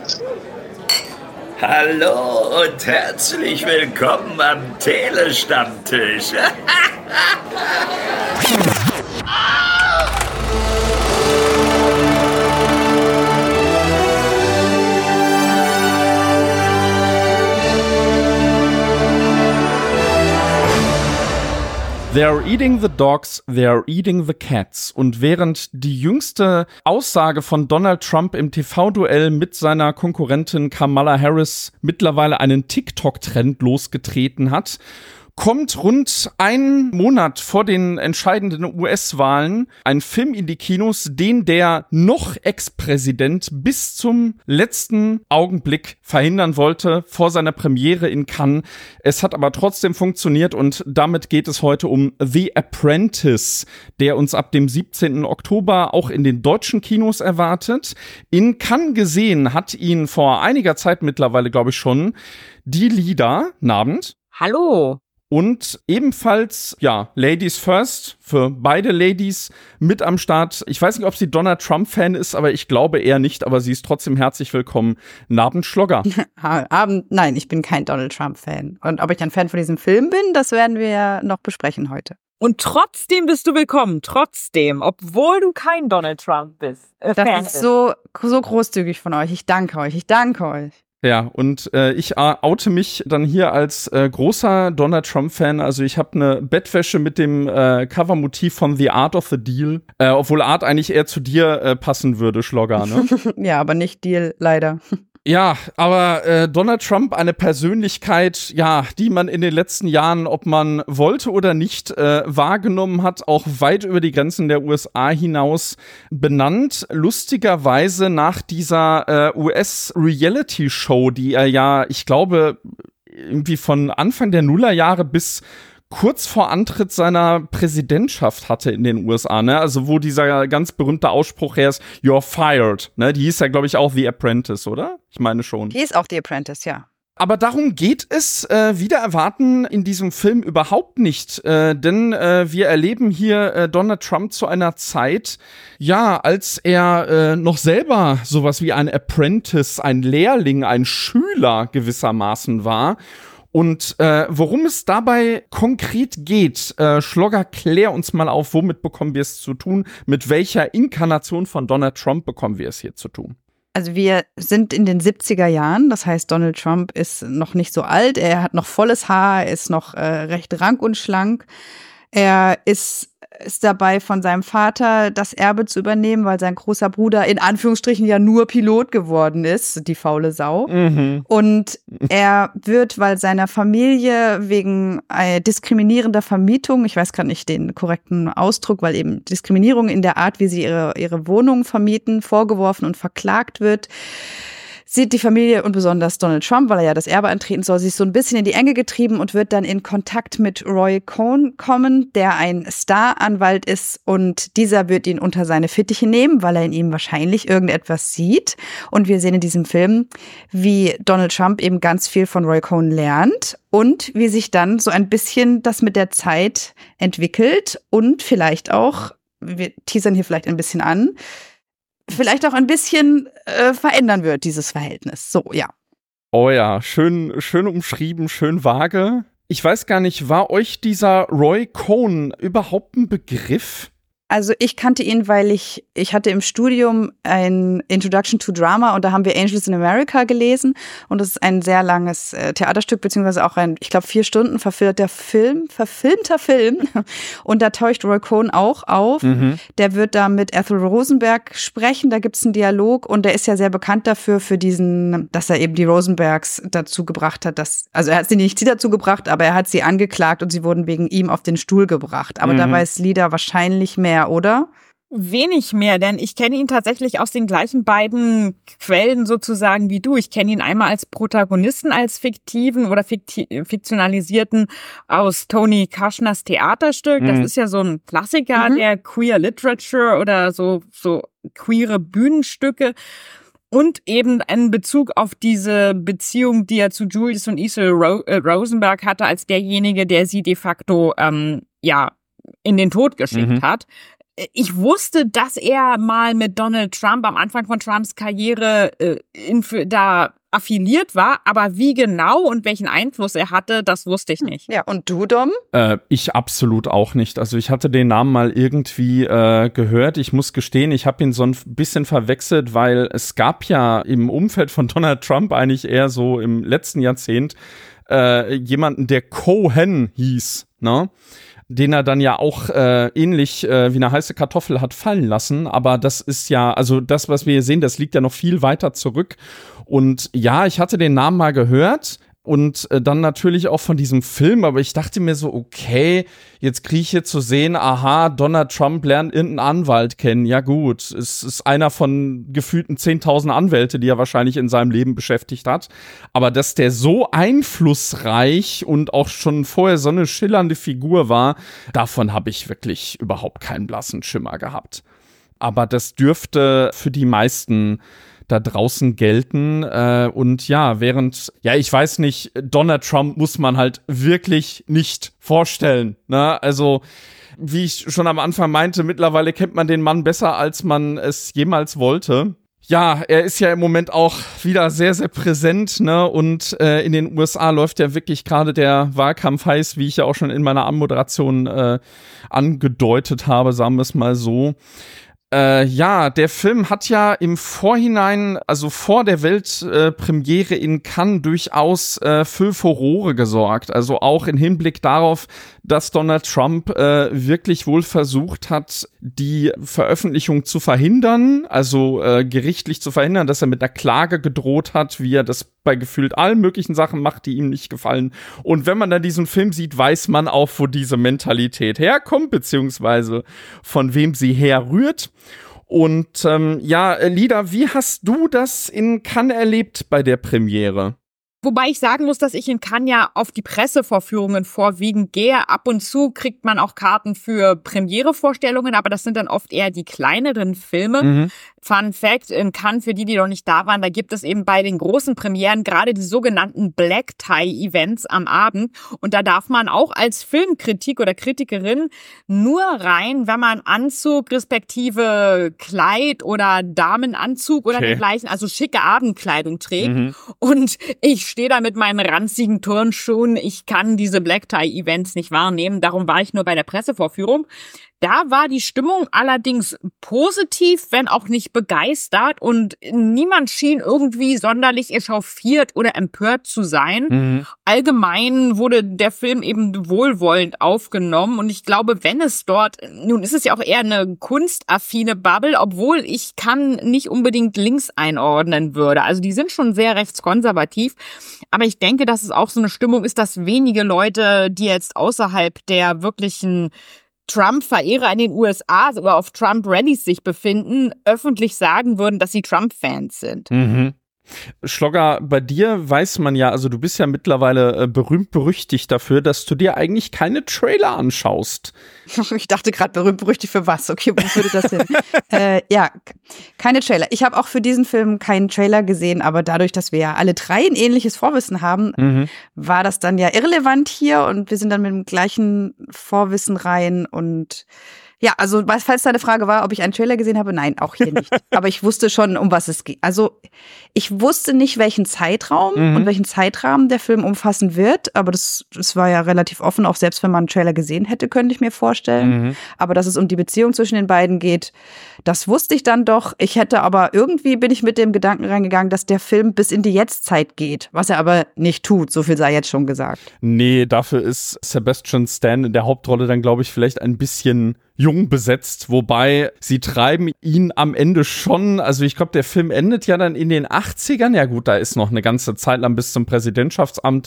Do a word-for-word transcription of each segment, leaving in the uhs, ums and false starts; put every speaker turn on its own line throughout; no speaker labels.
Hallo und herzlich willkommen am Telestammtisch.
They're eating the dogs, they're eating the cats. Und während die jüngste Aussage von Donald Trump im T V-Duell mit seiner Konkurrentin Kamala Harris mittlerweile einen TikTok-Trend losgetreten hat, kommt rund einen Monat vor den entscheidenden U S-Wahlen ein Film in die Kinos, den der noch Ex-Präsident bis zum letzten Augenblick verhindern wollte vor seiner Premiere in Cannes. Es hat aber trotzdem funktioniert und damit geht es heute um The Apprentice, der uns ab dem siebzehnten Oktober auch in den deutschen Kinos erwartet. In Cannes gesehen hat ihn vor einiger Zeit mittlerweile, glaube ich schon, die Lieder. Abend.
Hallo.
Und ebenfalls, ja, Ladies First, für beide Ladies mit am Start. Ich weiß nicht, ob sie Donald Trump-Fan ist, aber ich glaube eher nicht, aber sie ist trotzdem herzlich willkommen. Abend, Schlogger.
Abend, nein, ich bin kein Donald Trump-Fan. Und ob ich ein Fan von diesem Film bin, das werden wir ja noch besprechen heute.
Und trotzdem bist du willkommen, trotzdem, obwohl du kein Donald Trump bist. Äh,
das
Fan
ist so, so großzügig von euch. Ich danke euch, ich danke euch.
Ja, und äh, ich äh, oute mich dann hier als äh, großer Donald Trump-Fan. Also ich habe eine Bettwäsche mit dem äh, Covermotiv von The Art of the Deal. Äh, obwohl Art eigentlich eher zu dir äh, passen würde, Schlogger, ne?
Ja, aber nicht Deal, leider.
Ja, aber äh, Donald Trump, eine Persönlichkeit, ja, die man in den letzten Jahren, ob man wollte oder nicht, äh, wahrgenommen hat, auch weit über die Grenzen der U S A hinaus benannt. Lustigerweise nach dieser äh, U S-Reality-Show, die er ja, ich glaube, irgendwie von Anfang der Nullerjahre bis kurz vor Antritt seiner Präsidentschaft hatte in den U S A, ne? Also wo dieser ganz berühmte Ausspruch her ist, you're fired, ne? Die hieß ja, glaube ich, auch The Apprentice, oder? Ich meine schon.
Die ist auch The Apprentice, ja.
Aber darum geht es, äh, wider erwarten, in diesem Film überhaupt nicht. Äh, denn äh, wir erleben hier äh, Donald Trump zu einer Zeit, ja, als er äh, noch selber sowas wie ein Apprentice, ein Lehrling, ein Schüler gewissermaßen war. Und äh, worum es dabei konkret geht, äh, Schlogger, klär uns mal auf, womit bekommen wir es zu tun? Mit welcher Inkarnation von Donald Trump bekommen wir es hier zu tun?
Also wir sind in den siebziger Jahren, das heißt, Donald Trump ist noch nicht so alt, er hat noch volles Haar, er ist noch äh, recht rank und schlank. Er ist ist dabei, von seinem Vater das Erbe zu übernehmen, weil sein großer Bruder in Anführungsstrichen ja nur Pilot geworden ist, die faule Sau. Mhm. Und er wird, weil seiner Familie wegen äh, diskriminierender Vermietung, ich weiß gerade nicht den korrekten Ausdruck, weil eben Diskriminierung in der Art, wie sie ihre, ihre Wohnungen vermieten, vorgeworfen und verklagt wird, sieht die Familie und besonders Donald Trump, weil er ja das Erbe antreten soll, sich so ein bisschen in die Enge getrieben und wird dann in Kontakt mit Roy Cohn kommen, der ein Staranwalt ist, und dieser wird ihn unter seine Fittiche nehmen, weil er in ihm wahrscheinlich irgendetwas sieht. Und wir sehen in diesem Film, wie Donald Trump eben ganz viel von Roy Cohn lernt und wie sich dann so ein bisschen das mit der Zeit entwickelt und vielleicht auch, wir teasern hier vielleicht ein bisschen an, vielleicht auch ein bisschen äh, verändern wird, dieses Verhältnis. So, ja.
Oh ja, schön, schön umschrieben, schön vage. Ich weiß gar nicht, war euch dieser Roy Cohn überhaupt ein Begriff?
Also ich kannte ihn, weil ich, ich hatte im Studium ein Introduction to Drama und da haben wir Angels in America gelesen und das ist ein sehr langes äh, Theaterstück, beziehungsweise auch ein, ich glaube, vier Stunden verfilmter Film, verfilmter Film und da taucht Roy Cohn auch auf. Mhm. Der wird da mit Ethel Rosenberg sprechen, da gibt's einen Dialog und der ist ja sehr bekannt dafür, für diesen, dass er eben die Rosenbergs dazu gebracht hat, dass, also er hat sie nicht sie dazu gebracht, aber er hat sie angeklagt und sie wurden wegen ihm auf den Stuhl gebracht. Aber mhm. da weiß Lida wahrscheinlich mehr, oder?
Wenig mehr, denn ich kenne ihn tatsächlich aus den gleichen beiden Quellen sozusagen wie du. Ich kenne ihn einmal als Protagonisten, als fiktiven oder fikti- fiktionalisierten aus Tony Kushner's Theaterstück. Mhm. Das ist ja so ein Klassiker mhm. der Queer Literature oder so, so queere Bühnenstücke. Und eben einen Bezug auf diese Beziehung, die er zu Julius und Ethel Ro- äh, Rosenberg hatte, als derjenige, der sie de facto, ähm, ja, in den Tod geschickt mhm. hat. ich wusste, dass er mal mit Donald Trump am Anfang von Trumps Karriere äh, in, da affiliiert war, aber wie genau und welchen Einfluss er hatte, das wusste ich nicht.
Ja, und du, Dom?
Äh, ich absolut auch nicht. Also ich hatte den Namen mal irgendwie äh, gehört. Ich muss gestehen, ich habe ihn so ein bisschen verwechselt, weil es gab ja im Umfeld von Donald Trump eigentlich eher so im letzten Jahrzehnt äh, jemanden, der Cohen hieß, ne? Den er dann ja auch äh, ähnlich äh, wie eine heiße Kartoffel hat fallen lassen. Aber das ist ja, also das, was wir hier sehen, das liegt ja noch viel weiter zurück. Und ja, ich hatte den Namen mal gehört und äh, dann natürlich auch von diesem Film. Aber ich dachte mir so, okay, jetzt kriege ich hier zu sehen, aha, Donald Trump lernt irgendeinen Anwalt kennen. Ja gut, es ist einer von gefühlten zehntausend Anwälte, die er wahrscheinlich in seinem Leben beschäftigt hat. Aber dass der so einflussreich und auch schon vorher so eine schillernde Figur war, davon habe ich wirklich überhaupt keinen blassen Schimmer gehabt. Aber das dürfte für die meisten da draußen gelten. Äh, und ja, während, ja, ich weiß nicht, Donald Trump muss man halt wirklich nicht vorstellen. Ne? Also, wie ich schon am Anfang meinte, mittlerweile kennt man den Mann besser, als man es jemals wollte. Ja, er ist ja im Moment auch wieder sehr, sehr präsent, ne? Und äh, in den U S A läuft ja wirklich gerade der Wahlkampf heiß, wie ich ja auch schon in meiner Anmoderation äh, angedeutet habe, sagen wir es mal so. Äh, ja, der Film hat ja im Vorhinein, also vor der Weltpremiere äh, in Cannes durchaus äh, für Furore gesorgt. Also auch im Hinblick darauf, dass Donald Trump äh, wirklich wohl versucht hat, die Veröffentlichung zu verhindern, also äh, gerichtlich zu verhindern, dass er mit einer Klage gedroht hat, wie er das bei gefühlt allen möglichen Sachen macht, die ihm nicht gefallen. Und wenn man dann diesen Film sieht, weiß man auch, wo diese Mentalität herkommt, beziehungsweise von wem sie herrührt. Und ähm, ja, Lida, wie hast du das in Cannes erlebt bei der Premiere?
Wobei ich sagen muss, dass ich in Cannes ja auf die Pressevorführungen vorwiegend gehe. Ab und zu kriegt man auch Karten für Premierevorstellungen, aber das sind dann oft eher die kleineren Filme. Mhm. Fun Fact, in Cannes, für die, die noch nicht da waren, da gibt es eben bei den großen Premieren gerade die sogenannten Black Tie Events am Abend. Und da darf man auch als Filmkritik oder Kritikerin nur rein, wenn man Anzug respektive Kleid oder Damenanzug oder
okay.
dergleichen, also schicke Abendkleidung trägt.
Mhm.
Und ich stehe da mit meinen ranzigen Turnschuhen. Ich kann diese Black Tie Events nicht wahrnehmen. Darum war ich nur bei der Pressevorführung. Da war die Stimmung allerdings positiv, wenn auch nicht begeistert, und niemand schien irgendwie sonderlich echauffiert oder empört zu sein. Mhm. Allgemein wurde der Film eben wohlwollend aufgenommen, und ich glaube, wenn es dort, nun ist es ja auch eher eine kunstaffine Bubble, obwohl ich Cannes nicht unbedingt links einordnen würde. Also die sind schon sehr rechtskonservativ, aber ich denke, dass es auch so eine Stimmung ist, dass wenige Leute, die jetzt außerhalb der wirklichen Trump-Verehrer in den U S A oder auf Trump-Rallies sich befinden, öffentlich sagen würden, dass sie Trump-Fans sind.
Mhm. Schlogger, bei dir weiß man ja, also du bist ja mittlerweile äh, berühmt-berüchtigt dafür, dass du dir eigentlich keine Trailer anschaust.
Ich dachte gerade, berühmt-berüchtigt für was? Okay, wo würde das hin? äh, ja, keine Trailer. Ich habe auch für diesen Film keinen Trailer gesehen, aber dadurch, dass wir ja alle drei ein ähnliches Vorwissen haben, mhm. war das dann ja irrelevant hier, und wir sind dann mit dem gleichen Vorwissen rein. Und ja, also falls deine Frage war, ob ich einen Trailer gesehen habe, nein, auch hier nicht. Aber ich wusste schon, um was es geht. Also ich wusste nicht, welchen Zeitraum mhm. und welchen Zeitrahmen der Film umfassen wird, aber das, das war ja relativ offen, auch selbst wenn man einen Trailer gesehen hätte, könnte ich mir vorstellen. Mhm. Aber dass es um die Beziehung zwischen den beiden geht, das wusste ich dann doch. Ich hätte aber irgendwie, bin ich mit dem Gedanken reingegangen, dass der Film bis in die Jetztzeit geht, was er aber nicht tut, so viel sei jetzt schon gesagt.
Nee, dafür ist Sebastian Stan in der Hauptrolle dann, glaube ich, vielleicht ein bisschen jung besetzt, wobei sie treiben ihn am Ende schon, also ich glaube, der Film endet ja dann in den achtzigern, ja gut, da ist noch eine ganze Zeit lang bis zum Präsidentschaftsamt,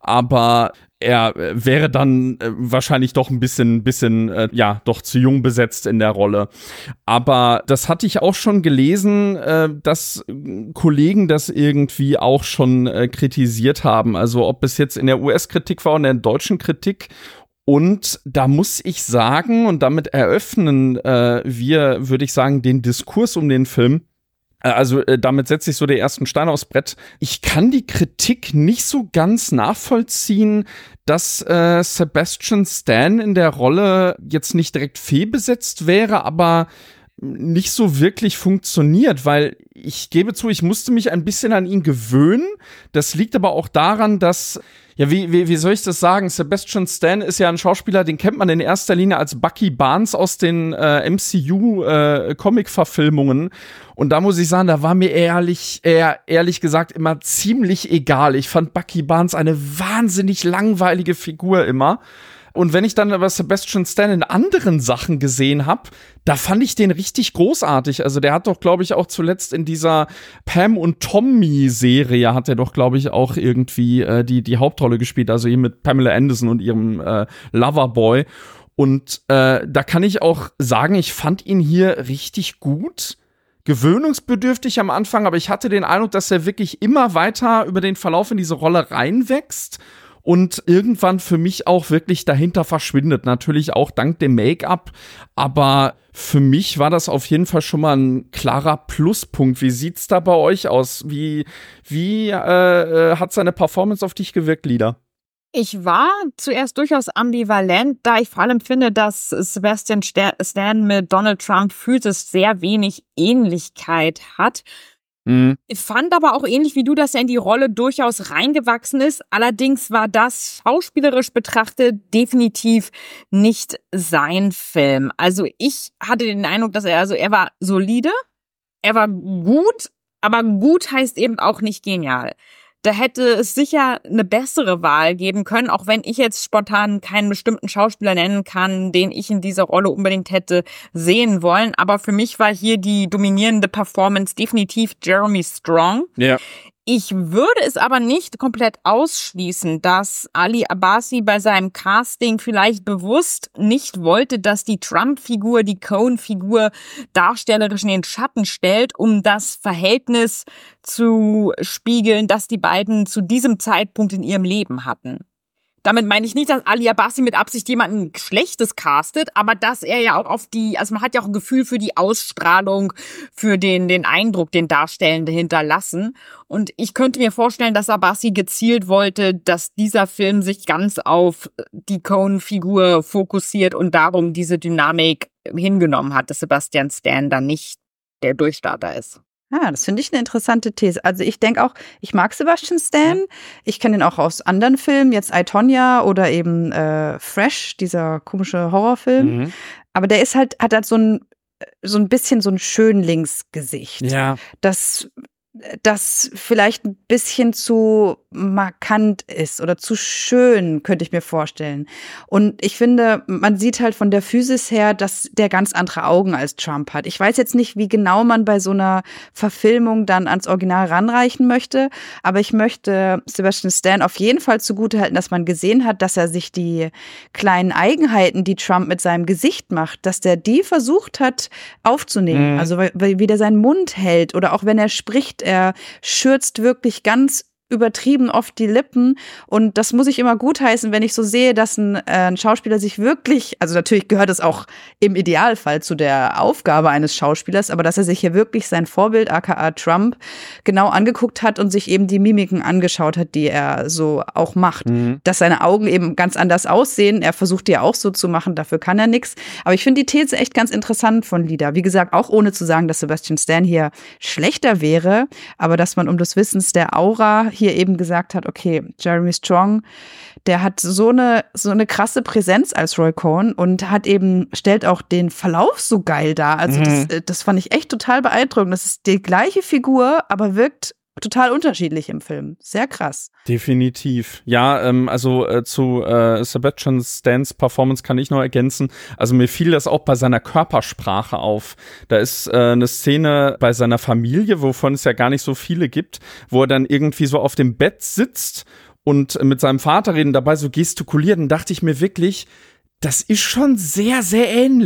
aber er wäre dann äh, wahrscheinlich doch ein bisschen, bisschen, äh, ja, doch zu jung besetzt in der Rolle. Aber das hatte ich auch schon gelesen, äh, dass Kollegen das irgendwie auch schon äh, kritisiert haben, also ob es jetzt in der U S-Kritik war oder in der deutschen Kritik. Und da muss ich sagen, und damit eröffnen äh, wir, würde ich sagen, den Diskurs um den Film, Also äh, damit setze ich so den ersten Stein aufs Brett. Ich kann die Kritik nicht so ganz nachvollziehen, dass äh, Sebastian Stan in der Rolle jetzt nicht direkt fehlbesetzt wäre, aber nicht so wirklich funktioniert, weil ich gebe zu, ich musste mich ein bisschen an ihn gewöhnen. Das liegt aber auch daran, dass, ja, wie, wie, wie soll ich das sagen? Sebastian Stan ist ja ein Schauspieler, den kennt man in erster Linie als Bucky Barnes aus den äh, M C U-Comic-Verfilmungen. Äh, Und da muss ich sagen, da war mir ehrlich, eher, ehrlich gesagt immer ziemlich egal. Ich fand Bucky Barnes eine wahnsinnig langweilige Figur immer. Und wenn ich dann aber Sebastian Stan in anderen Sachen gesehen habe, da fand ich den richtig großartig. Also der hat doch, glaube ich, auch zuletzt in dieser Pam und Tommy-Serie hat er doch, glaube ich, auch irgendwie äh, die, die Hauptrolle gespielt. Also hier mit Pamela Anderson und ihrem äh, Loverboy. Und äh, da kann ich auch sagen, ich fand ihn hier richtig gut. Gewöhnungsbedürftig am Anfang, aber ich hatte den Eindruck, dass er wirklich immer weiter über den Verlauf in diese Rolle reinwächst. Und irgendwann für mich auch wirklich dahinter verschwindet. Natürlich auch dank dem Make-up. Aber für mich war das auf jeden Fall schon mal ein klarer Pluspunkt. Wie sieht's da bei euch aus? Wie, wie äh, hat seine Performance auf dich gewirkt, Lida?
Ich war zuerst durchaus ambivalent, da ich vor allem finde, dass Sebastian Stan mit Donald Trump physisch sehr wenig Ähnlichkeit hat. Ich fand aber auch ähnlich wie du, dass er in die Rolle durchaus reingewachsen ist. Allerdings war das schauspielerisch betrachtet definitiv nicht sein Film. Also ich hatte den Eindruck, dass er, also er war solide, er war gut, aber gut heißt eben auch nicht genial. Da hätte es sicher eine bessere Wahl geben können, auch wenn ich jetzt spontan keinen bestimmten Schauspieler nennen kann, den ich in dieser Rolle unbedingt hätte sehen wollen. Aber für mich war hier die dominierende Performance definitiv Jeremy Strong. Ja. Ich würde es aber nicht komplett ausschließen, dass Ali Abbasi bei seinem Casting vielleicht bewusst nicht wollte, dass die Trump-Figur die Cohen-Figur darstellerisch in den Schatten stellt, um das Verhältnis zu spiegeln, das die beiden zu diesem Zeitpunkt in ihrem Leben hatten. Damit meine ich nicht, dass Ali Abbasi mit Absicht jemanden Schlechtes castet, aber dass er ja auch auf die, also man hat ja auch ein Gefühl für die Ausstrahlung, für den, den Eindruck, den Darstellende hinterlassen. Und ich könnte mir vorstellen, dass Abbasi gezielt wollte, dass dieser Film sich ganz auf die Cohen-Figur fokussiert und darum diese Dynamik hingenommen hat, dass Sebastian Stan dann nicht der Durchstarter ist.
Ah, das finde ich eine interessante These. Also ich denke auch, ich mag Sebastian Stan. Ich kenne ihn auch aus anderen Filmen, jetzt I, Tonya oder eben äh, Fresh, dieser komische Horrorfilm. Mhm. Aber der ist halt, hat halt so ein, so ein bisschen so ein Schönlingsgesicht. Ja. Das das vielleicht ein bisschen zu markant ist oder zu schön, könnte ich mir vorstellen. Und ich finde, man sieht halt von der Physis her, dass der ganz andere Augen als Trump hat. Ich weiß jetzt nicht, wie genau man bei so einer Verfilmung dann ans Original ranreichen möchte, aber ich möchte Sebastian Stan auf jeden Fall zugutehalten, dass man gesehen hat, dass er sich die kleinen Eigenheiten, die Trump mit seinem Gesicht macht, dass der die versucht hat aufzunehmen. Mhm. Also wie der seinen Mund hält oder auch wenn er spricht, er schürzt wirklich ganz übertrieben oft die Lippen und das muss ich immer gutheißen, wenn ich so sehe, dass ein, äh, ein Schauspieler sich wirklich, also natürlich gehört es auch im Idealfall zu der Aufgabe eines Schauspielers, aber dass er sich hier wirklich sein Vorbild, aka Trump, genau angeguckt hat und sich eben die Mimiken angeschaut hat, die er so auch macht. Mhm. Dass seine Augen eben ganz anders aussehen, er versucht die ja auch so zu machen, dafür kann er nichts. Aber ich finde die These echt ganz interessant von Lida. Wie gesagt, auch ohne zu sagen, dass Sebastian Stan hier schlechter wäre, aber dass man um des Wissens der Aura hier eben gesagt hat, okay, Jeremy Strong, der hat so eine so eine krasse Präsenz als Roy Cohn und hat eben, stellt auch den Verlauf so geil dar. Also mhm. das, das fand ich echt total beeindruckend. Das ist die gleiche Figur, aber wirkt total unterschiedlich im Film. Sehr krass.
Definitiv. Ja, ähm, also äh, zu äh, Sebastian Stans Performance kann ich noch ergänzen. Also mir fiel das auch bei seiner Körpersprache auf. Da ist äh, eine Szene bei seiner Familie, wovon es ja gar nicht so viele gibt, wo er dann irgendwie so auf dem Bett sitzt und mit seinem Vater reden, dabei so gestikuliert. Und dachte ich mir wirklich, das ist schon sehr, sehr ähnlich.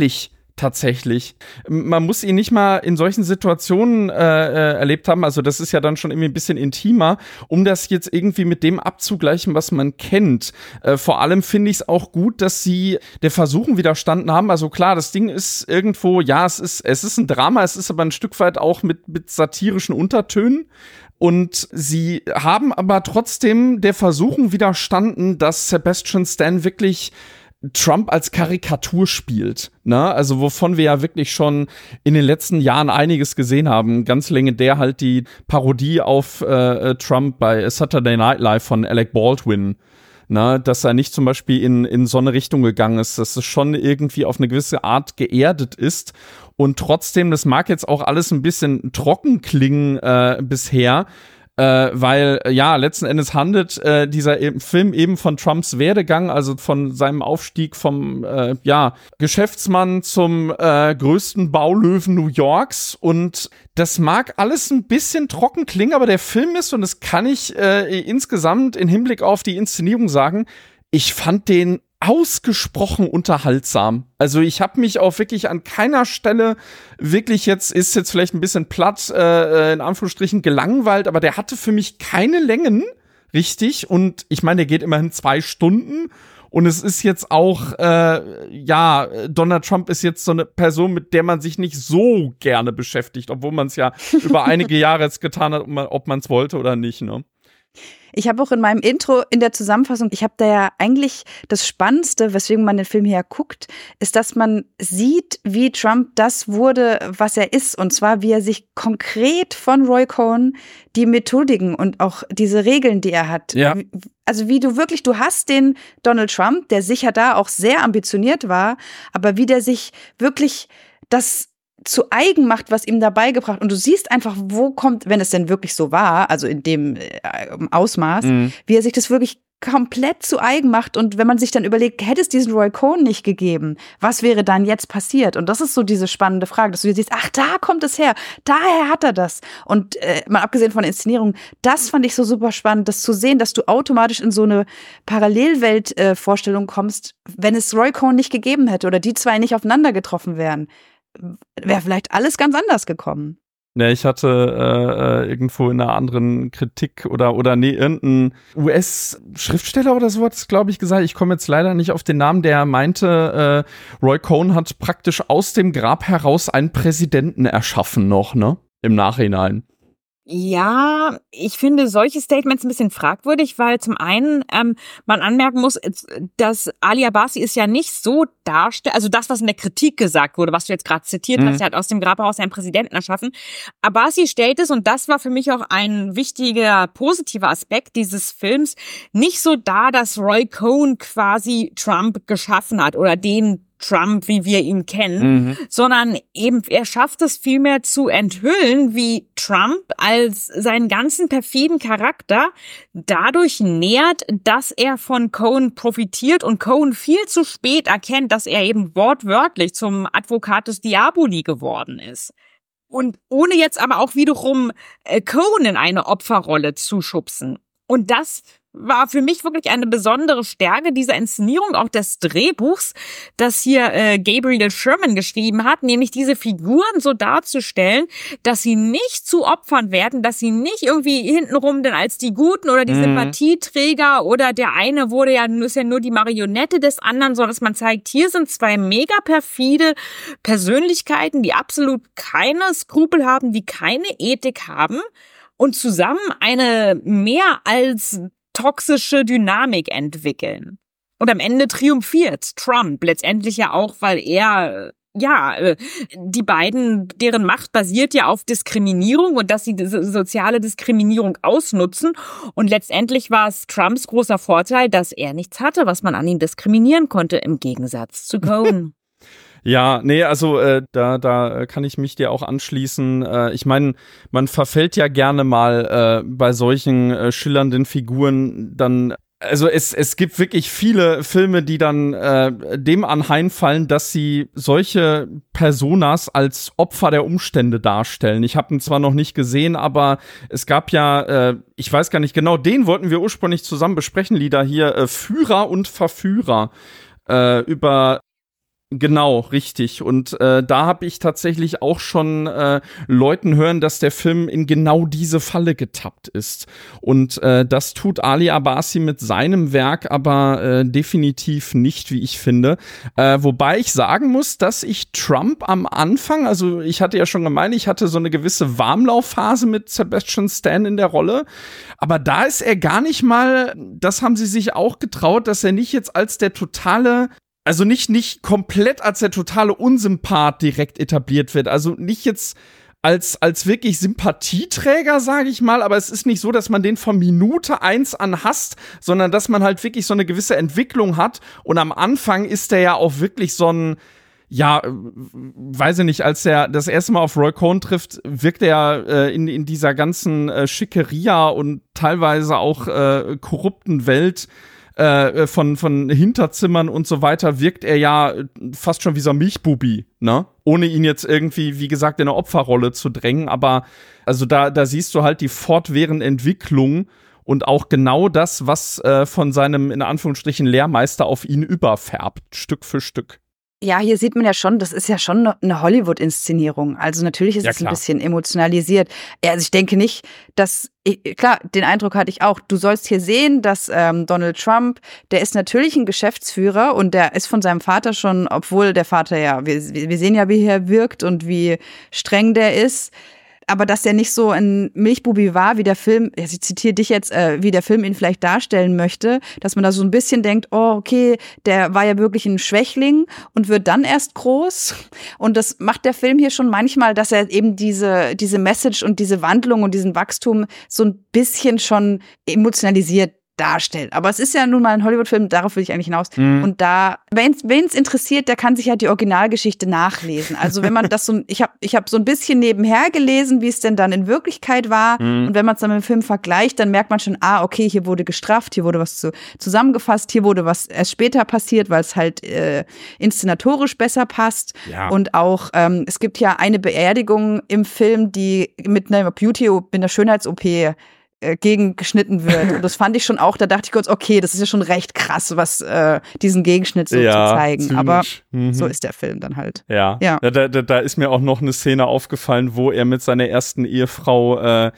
Tatsächlich. Man muss ihn nicht mal in solchen Situationen äh, äh, erlebt haben, also das ist ja dann schon irgendwie ein bisschen intimer, um das jetzt irgendwie mit dem abzugleichen, was man kennt. Äh, vor allem finde ich es auch gut, dass sie der Versuchung widerstanden haben. Also klar, das Ding ist irgendwo, ja, es ist, es ist ein Drama, es ist aber ein Stück weit auch mit, mit satirischen Untertönen. Und sie haben aber trotzdem der Versuchung widerstanden, dass Sebastian Stan wirklich Trump als Karikatur spielt, ne? Also wovon wir ja wirklich schon in den letzten Jahren einiges gesehen haben. Ganz legendär halt die Parodie auf äh, Trump bei Saturday Night Live von Alec Baldwin, ne? Dass er nicht zum Beispiel in, in so eine Richtung gegangen ist, dass es schon irgendwie auf eine gewisse Art geerdet ist. Und trotzdem, das mag jetzt auch alles ein bisschen trocken klingen äh, bisher, Äh, weil, ja, letzten Endes handelt äh, dieser e- Film eben von Trumps Werdegang, also von seinem Aufstieg vom, äh, ja, Geschäftsmann zum äh, größten Baulöwen New Yorks. Und das mag alles ein bisschen trocken klingen, aber der Film ist, und das kann ich äh, insgesamt in Hinblick auf die Inszenierung sagen, ich fand den ausgesprochen unterhaltsam. Also ich habe mich auch wirklich an keiner Stelle wirklich jetzt, ist jetzt vielleicht ein bisschen platt, äh, in Anführungsstrichen gelangweilt, aber der hatte für mich keine Längen, richtig. Und ich meine, der geht immerhin zwei Stunden. Und es ist jetzt auch, äh, ja, Donald Trump ist jetzt so eine Person, mit der man sich nicht so gerne beschäftigt, obwohl man es ja über einige Jahre jetzt getan hat, ob man es wollte oder nicht, ne?
Ich habe auch in meinem Intro in der Zusammenfassung, ich habe da ja eigentlich das Spannendste, weswegen man den Film hier guckt, ist, dass man sieht, wie Trump das wurde, was er ist. Und zwar, wie er sich konkret von Roy Cohn die Methodiken und auch diese Regeln, die er hat.
Ja.
Also wie du wirklich, du hast den Donald Trump, der sicher da auch sehr ambitioniert war, aber wie der sich wirklich das zu eigen macht, was ihm dabei gebracht. Und du siehst einfach, wo kommt, wenn es denn wirklich so war, also in dem äh, Ausmaß, mhm. wie er sich das wirklich komplett zu eigen macht. Und wenn man sich dann überlegt, hätte es diesen Roy Cohn nicht gegeben, was wäre dann jetzt passiert? Und das ist so diese spannende Frage, dass du siehst, ach, da kommt es her, daher hat er das. Und äh, mal abgesehen von der Inszenierung, das fand ich so super spannend, das zu sehen, dass du automatisch in so eine Parallelwelt-Vorstellung äh, kommst, wenn es Roy Cohn nicht gegeben hätte oder die zwei nicht aufeinander getroffen wären. Wäre vielleicht alles ganz anders gekommen.
Ne, ich hatte äh, irgendwo in einer anderen Kritik oder oder nee, irgendein U S-Schriftsteller oder so hat es, glaube ich, gesagt. Ich komme jetzt leider nicht auf den Namen, der meinte, äh, Roy Cohn hat praktisch aus dem Grab heraus einen Präsidenten erschaffen noch, ne? Im Nachhinein.
Ja, ich finde solche Statements ein bisschen fragwürdig, weil zum einen ähm, man anmerken muss, dass Ali Abbasi ist ja nicht so darstellt, also das, was in der Kritik gesagt wurde, was du jetzt gerade zitiert mhm. hast, er hat aus dem Grab heraus einen Präsidenten erschaffen. Abbasi stellt es, und das war für mich auch ein wichtiger, positiver Aspekt dieses Films, nicht so dar, dass Roy Cohn quasi Trump geschaffen hat oder den Trump, wie wir ihn kennen, mhm. sondern eben, er schafft es vielmehr zu enthüllen, wie Trump als seinen ganzen perfiden Charakter dadurch nährt, dass er von Cohn profitiert und Cohn viel zu spät erkennt, dass er eben wortwörtlich zum Advocatus Diaboli geworden ist. Und ohne jetzt aber auch wiederum äh, Cohn in eine Opferrolle zu schubsen. Und das war für mich wirklich eine besondere Stärke dieser Inszenierung, auch des Drehbuchs, das hier äh, Gabriel Sherman geschrieben hat, nämlich diese Figuren so darzustellen, dass sie nicht zu Opfern werden, dass sie nicht irgendwie hintenrum denn als die Guten oder die mhm. Sympathieträger oder der eine wurde ja, ist ja nur die Marionette des anderen, sondern dass man zeigt, hier sind zwei mega perfide Persönlichkeiten, die absolut keine Skrupel haben, die keine Ethik haben und zusammen eine mehr als toxische Dynamik entwickeln. Und am Ende triumphiert Trump letztendlich ja auch, weil er, ja, die beiden, deren Macht basiert ja auf Diskriminierung und dass sie diese soziale Diskriminierung ausnutzen. Und letztendlich war es Trumps großer Vorteil, dass er nichts hatte, was man an ihm diskriminieren konnte, im Gegensatz zu Cohn.
Ja, nee, also äh, da da kann ich mich dir auch anschließen. Äh, ich meine, man verfällt ja gerne mal äh, bei solchen äh, schillernden Figuren dann. Also es es gibt wirklich viele Filme, die dann äh, dem anheimfallen, dass sie solche Personas als Opfer der Umstände darstellen. Ich habe ihn zwar noch nicht gesehen, aber es gab ja, äh, ich weiß gar nicht genau, den wollten wir ursprünglich zusammen besprechen, Lieder hier, äh, Führer und Verführer, äh, über Genau, richtig. Und äh, da habe ich tatsächlich auch schon äh, Leuten hören, dass der Film in genau diese Falle getappt ist. Und äh, das tut Ali Abbasi mit seinem Werk aber äh, definitiv nicht, wie ich finde. Äh, wobei ich sagen muss, dass ich Trump am Anfang, also ich hatte ja schon gemeint, ich hatte so eine gewisse Warmlaufphase mit Sebastian Stan in der Rolle. Aber da ist er gar nicht mal, das haben sie sich auch getraut, dass er nicht jetzt als der totale Also nicht, nicht komplett als der totale Unsympath direkt etabliert wird. Also nicht jetzt als, als wirklich Sympathieträger, sage ich mal, aber es ist nicht so, dass man den von Minute eins an hasst, sondern dass man halt wirklich so eine gewisse Entwicklung hat. Und am Anfang ist der ja auch wirklich so ein, ja, weiß ich nicht, als er das erste Mal auf Roy Cohn trifft, wirkt er äh, in, in dieser ganzen äh, Schickeria und teilweise auch äh, korrupten Welt Äh, von, von Hinterzimmern und so weiter, wirkt er ja fast schon wie so ein Milchbubi, ne? Ohne ihn jetzt irgendwie, wie gesagt, in eine Opferrolle zu drängen, aber also da, da siehst du halt die fortwährende Entwicklung und auch genau das, was äh, von seinem, in Anführungsstrichen, Lehrmeister auf ihn überfärbt, Stück für Stück.
Ja, hier sieht man ja schon, das ist ja schon eine Hollywood-Inszenierung. Also natürlich ist
Ja,
es ein
klar.
bisschen emotionalisiert. Ja, also ich denke nicht, dass, ich, klar, den Eindruck hatte ich auch, du sollst hier sehen, dass ähm, Donald Trump, der ist natürlich ein Geschäftsführer und der ist von seinem Vater schon, obwohl der Vater ja, wir, wir sehen ja, wie er wirkt und wie streng der ist, aber dass der nicht so ein Milchbubi war, wie der Film, ich zitiere dich jetzt, äh, wie der Film ihn vielleicht darstellen möchte, dass man da so ein bisschen denkt, oh, okay, der war ja wirklich ein Schwächling und wird dann erst groß. Und das macht der Film hier schon manchmal, dass er eben diese, diese Message und diese Wandlung und diesen Wachstum so ein bisschen schon emotionalisiert darstellt. Aber es ist ja nun mal ein Hollywood-Film, darauf will ich eigentlich hinaus. Mhm. Und da, wen es interessiert, der kann sich halt die Originalgeschichte nachlesen. Also wenn man das so, ich habe ich hab so ein bisschen nebenher gelesen, wie es denn dann in Wirklichkeit war. Mhm. Und wenn man es dann mit dem Film vergleicht, dann merkt man schon, ah, okay, hier wurde gestrafft, hier wurde was zu, zusammengefasst, hier wurde was erst später passiert, weil es halt äh, inszenatorisch besser passt. Ja. Und auch, ähm, es gibt ja eine Beerdigung im Film, die mit einer Beauty, mit einer Schönheits-O P gegengeschnitten wird. Und das fand ich schon auch, da dachte ich kurz, okay, das ist ja schon recht krass, was äh, diesen Gegenschnitt so
ja,
zu zeigen.
ziemlich.
Aber
mhm.
so ist der Film dann halt.
Ja,
ja.
Da, da, da ist mir auch noch eine Szene aufgefallen, wo er mit seiner ersten Ehefrau äh,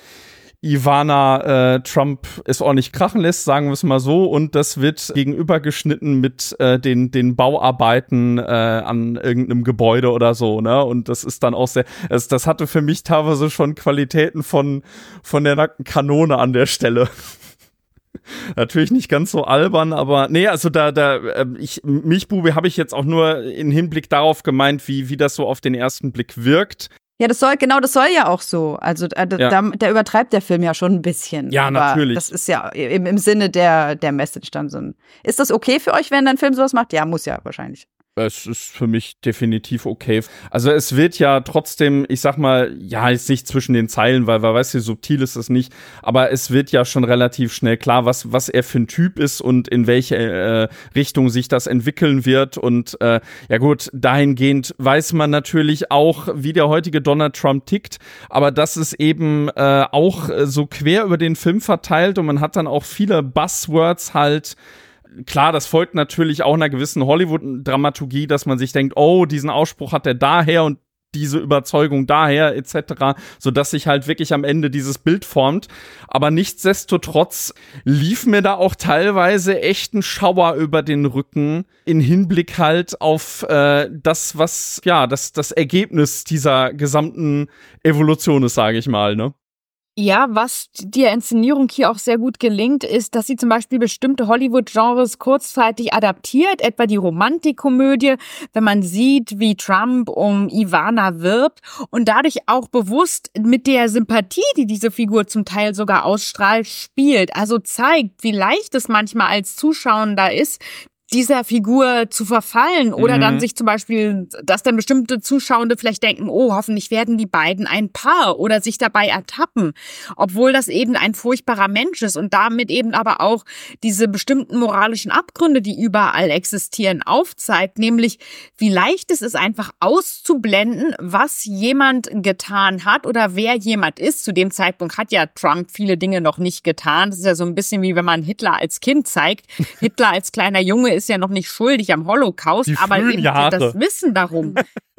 Ivana äh, Trump es ordentlich krachen lässt, sagen wir es mal so, und das wird gegenübergeschnitten mit äh, den den Bauarbeiten äh, an irgendeinem Gebäude oder so, ne? Und das ist dann auch sehr, das, das hatte für mich teilweise schon Qualitäten von von der nackten Kanone an der Stelle. Natürlich nicht ganz so albern, aber nee, also da, da, ich, Milchbubi habe ich jetzt auch nur in Hinblick darauf gemeint, wie wie das so auf den ersten Blick wirkt.
Ja, das soll, genau, das soll ja auch so. Also da, ja. da, da übertreibt der Film ja schon ein bisschen.
Ja,
aber
natürlich.
Das ist ja im, im Sinne der, der Message dann so ein. Ist das okay für euch, wenn ein Film sowas macht? Ja, muss ja wahrscheinlich.
Es ist für mich definitiv okay. Also es wird ja trotzdem, ich sag mal, ja, jetzt nicht zwischen den Zeilen, weil man weiß, wie subtil ist es nicht, aber es wird ja schon relativ schnell klar, was was er für ein Typ ist und in welche äh, Richtung sich das entwickeln wird. Und äh, ja gut, dahingehend weiß man natürlich auch, wie der heutige Donald Trump tickt, aber das ist eben äh, auch so quer über den Film verteilt und man hat dann auch viele Buzzwords halt. Klar, das folgt natürlich auch einer gewissen Hollywood-Dramaturgie, dass man sich denkt, oh, diesen Ausspruch hat er daher und diese Überzeugung daher et cetera, sodass sich halt wirklich am Ende dieses Bild formt. Aber nichtsdestotrotz lief mir da auch teilweise echt ein Schauer über den Rücken in Hinblick halt auf äh, das, was, ja, das, das Ergebnis dieser gesamten Evolution ist, sage ich mal, ne?
Ja, was der Inszenierung hier auch sehr gut gelingt, ist, dass sie zum Beispiel bestimmte Hollywood-Genres kurzzeitig adaptiert, etwa die Romantikkomödie, wenn man sieht, wie Trump um Ivana wirbt und dadurch auch bewusst mit der Sympathie, die diese Figur zum Teil sogar ausstrahlt, spielt. Also zeigt, wie leicht es manchmal als Zuschauender ist, dieser Figur zu verfallen oder mhm. dann sich zum Beispiel, dass dann bestimmte Zuschauende vielleicht denken, oh, hoffentlich werden die beiden ein Paar oder sich dabei ertappen, obwohl das eben ein furchtbarer Mensch ist und damit eben aber auch diese bestimmten moralischen Abgründe, die überall existieren, aufzeigt, nämlich wie leicht es ist, einfach auszublenden, was jemand getan hat oder wer jemand ist. Zu dem Zeitpunkt hat ja Trump viele Dinge noch nicht getan. Das ist ja so ein bisschen wie wenn man Hitler als Kind zeigt. Hitler als kleiner Junge Junge ist ja noch nicht schuldig am Holocaust,
Die
aber eben
Jahre.
das Wissen darum.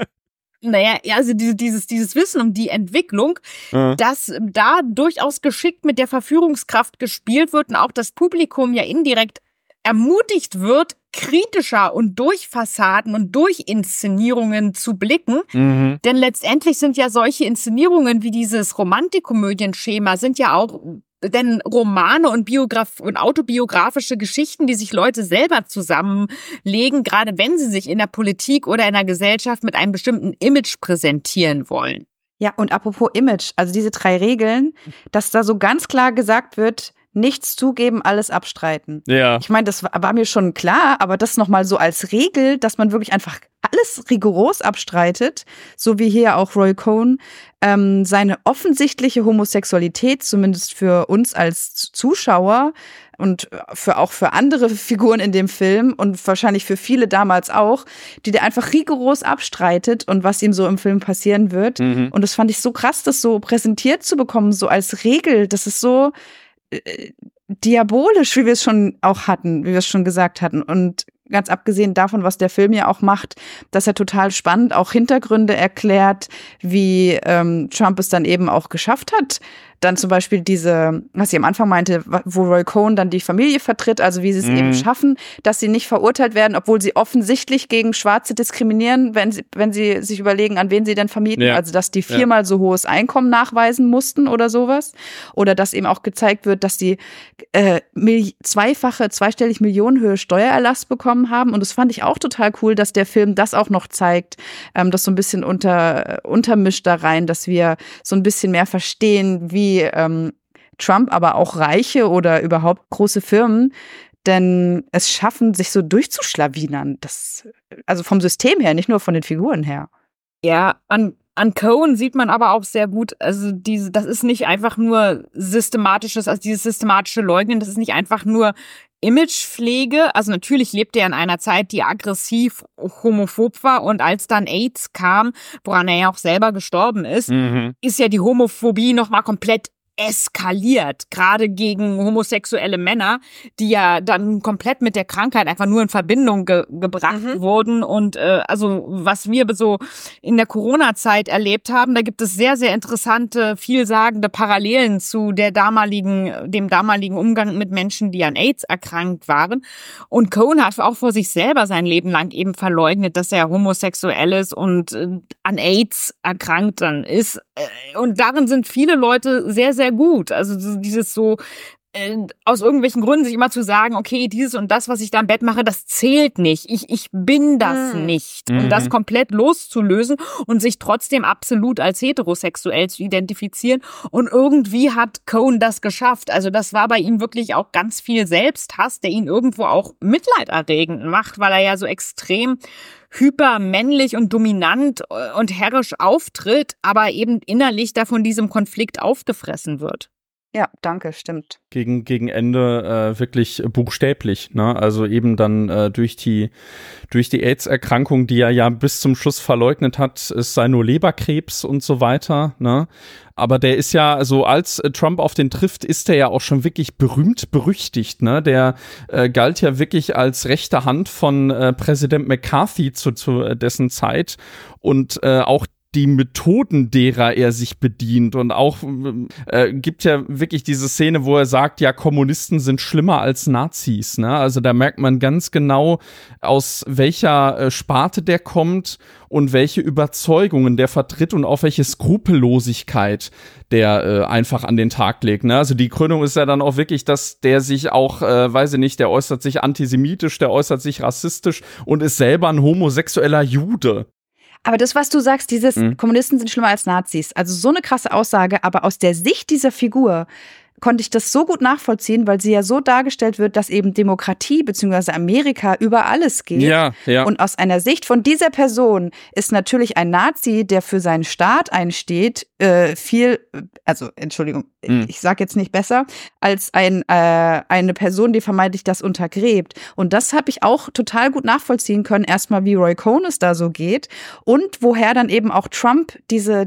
Naja, also dieses, dieses Wissen um die Entwicklung,
ja.
dass da durchaus geschickt mit der Verführungskraft gespielt wird und auch das Publikum ja indirekt ermutigt wird, kritischer und durch Fassaden und durch Inszenierungen zu blicken.
Mhm.
Denn letztendlich sind ja solche Inszenierungen wie dieses Romantikkomödienschema sind ja auch denn Romane und Biograf- und autobiografische Geschichten, die sich Leute selber zusammenlegen, gerade wenn sie sich in der Politik oder in der Gesellschaft mit einem bestimmten Image präsentieren wollen.
Ja, und apropos Image, also diese drei Regeln, dass da so ganz klar gesagt wird, nichts zugeben, alles abstreiten.
Ja.
Ich meine, das war, war mir schon klar, aber das nochmal so als Regel, dass man wirklich einfach alles rigoros abstreitet, so wie hier auch Roy Cohn, ähm, seine offensichtliche Homosexualität, zumindest für uns als Zuschauer und für auch für andere Figuren in dem Film und wahrscheinlich für viele damals auch, die der einfach rigoros abstreitet und was ihm so im Film passieren wird.
Mhm.
Und das fand ich so krass, das so präsentiert zu bekommen, so als Regel. Das ist so äh, diabolisch, wie wir es schon auch hatten, wie wir es schon gesagt hatten. Und ganz abgesehen davon, was der Film ja auch macht, dass er total spannend auch Hintergründe erklärt, wie ähm, Trump es dann eben auch geschafft hat. Dann zum Beispiel diese, was ich am Anfang meinte, wo Roy Cohn dann die Familie vertritt, also wie sie es
Mhm.
eben schaffen, dass sie nicht verurteilt werden, obwohl sie offensichtlich gegen Schwarze diskriminieren, wenn sie, wenn sie sich überlegen, an wen sie denn vermieten.
Ja.
Also dass die viermal so hohes Einkommen nachweisen mussten oder sowas. Oder dass eben auch gezeigt wird, dass die äh, mil- zweifache, zweistellig Millionenhöhe Steuererlass bekommen haben. Und das fand ich auch total cool, dass der Film das auch noch zeigt, ähm, das so ein bisschen unter, untermischt da rein, dass wir so ein bisschen mehr verstehen, wie ähm, Trump, aber auch Reiche oder überhaupt große Firmen, denn es schaffen, sich so durchzuschlawinern. Das, also vom System her, nicht nur von den Figuren her.
Ja, an, an Cohen sieht man aber auch sehr gut, also diese, das ist nicht einfach nur systematisches, also dieses systematische Leugnen, das ist nicht einfach nur Imagepflege. Also natürlich lebte er in einer Zeit, die aggressiv homophob war, und als dann AIDS kam, woran er ja auch selber gestorben ist,
Mhm.
ist ja die Homophobie nochmal komplett eskaliert, gerade gegen homosexuelle Männer, die ja dann komplett mit der Krankheit einfach nur in Verbindung ge- gebracht
Mhm.
wurden. Und äh, also was wir so in der Corona-Zeit erlebt haben, da gibt es sehr, sehr interessante, vielsagende Parallelen zu der damaligen, dem damaligen Umgang mit Menschen, die an AIDS erkrankt waren. Und Cohen hat auch vor sich selber sein Leben lang eben verleugnet, dass er homosexuell ist und äh, an AIDS erkrankt dann ist. Äh, und darin sind viele Leute sehr, sehr gut. Also dieses so äh, aus irgendwelchen Gründen sich immer zu sagen, okay, dieses und das, was ich da im Bett mache, das zählt nicht. Ich ich bin das
Mhm.
nicht.
Mhm.
Und das komplett loszulösen und sich trotzdem absolut als heterosexuell zu identifizieren. Und irgendwie hat Cohen das geschafft. Also das war bei ihm wirklich auch ganz viel Selbsthass, der ihn irgendwo auch mitleiderregend macht, weil er ja so extrem hypermännlich und dominant und herrisch auftritt, aber eben innerlich da von diesem Konflikt aufgefressen wird.
Ja, danke, stimmt.
Gegen, gegen Ende äh, wirklich buchstäblich, ne? Also eben dann äh, durch die durch die AIDS-Erkrankung, die er ja bis zum Schluss verleugnet hat, es sei nur Leberkrebs und so weiter, ne? Aber der ist ja, also als Trump auf den trifft, ist der ja auch schon wirklich berühmt berüchtigt, ne? Der äh, galt ja wirklich als rechte Hand von äh, Präsident McCarthy zu, zu äh, dessen Zeit, und äh, auch die Methoden, derer er sich bedient, und auch äh, gibt ja wirklich diese Szene, wo er sagt, ja, Kommunisten sind schlimmer als Nazis, ne? Also da merkt man ganz genau, aus welcher äh, Sparte der kommt und welche Überzeugungen der vertritt und auch welche Skrupellosigkeit der äh, einfach an den Tag legt, ne? Also die Krönung ist ja dann auch wirklich, dass der sich auch, äh, weiß ich nicht, der äußert sich antisemitisch, der äußert sich rassistisch und ist selber ein homosexueller Jude.
Aber das, was du sagst, dieses
Mhm.
Kommunisten sind schlimmer als Nazis, also so eine krasse Aussage, aber aus der Sicht dieser Figur konnte ich das so gut nachvollziehen, weil sie ja so dargestellt wird, dass eben Demokratie bzw. Amerika über alles geht.
Ja, ja.
Und aus einer Sicht von dieser Person ist natürlich ein Nazi, der für seinen Staat einsteht, äh, viel, also Entschuldigung,
Mhm.
ich sag jetzt nicht besser, als ein äh, eine Person, die vermeintlich das untergräbt. Und das habe ich auch total gut nachvollziehen können, erstmal wie Roy Cohn es da so geht und woher dann eben auch Trump diese diesen